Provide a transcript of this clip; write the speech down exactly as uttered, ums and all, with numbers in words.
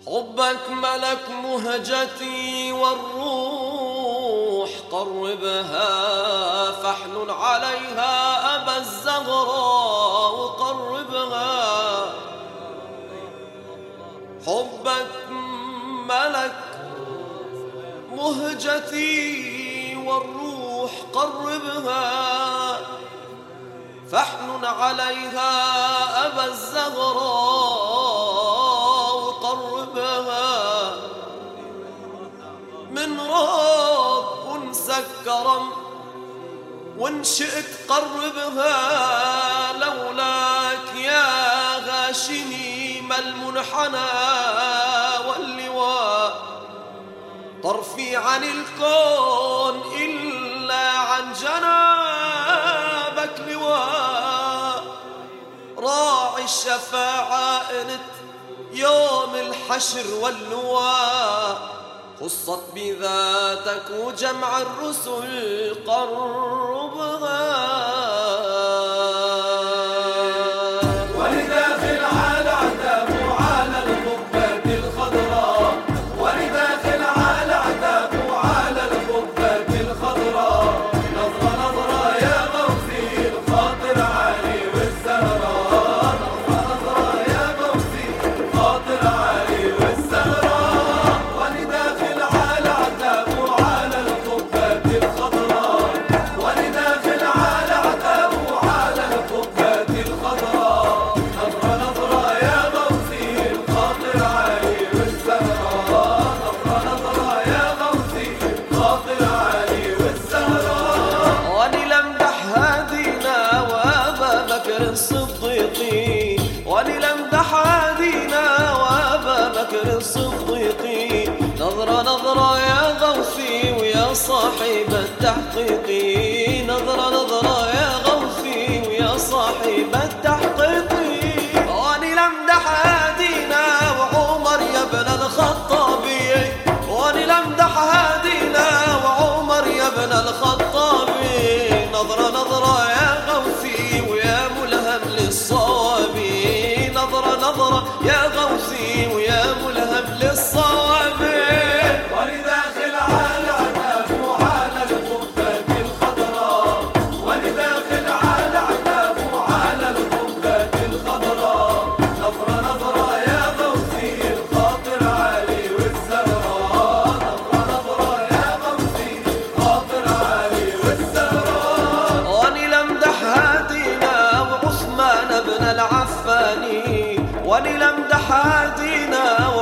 حبك ملك مهجتي والروح قربها، فاحنن عليها أبا الزهراء وقربها. حبك ملك مهجتي والروح قربها، فاحنن عليها أبا الزهراء وقربها. من راد وانسك كرم وان شئت قربها، لولاك يا غاشني ما المنحنى واللواء. طرفي عن الكون إلا عن جنابك لواء. راعي الشفاعة انت يوم الحشر واللواء، خصت بذاتك وجمع الرسل قربها. ولنمدح هادينا وأبا بكر الصديق، نظرة نظرة يا غوثي ويا صاحب التحقيق. نظرة نظرة يا غوثي ويا صاحب التحقيق. ولنمدح هادينا وعمر يا ابن الخطابي، ولنمدح هادينا وعمر يا ابن الخطابي. نظرة نظرة يا غوثي ويا ملهم للصواب. نظرة نظرة يا غوثي ويا ملهم للصواب. ولداخل على عتاب وعلى القبة الخضراء، ولداخل على عتاب وعلى القبة الخضراء. نظرة نظرة يا غوثي الخاطر علي والزهراء. نظرة نظرة يا غوثي الخاطر علي والزهراء. ولنمدح هادينا وعثمان بن العفاني، ولنمدح هادينا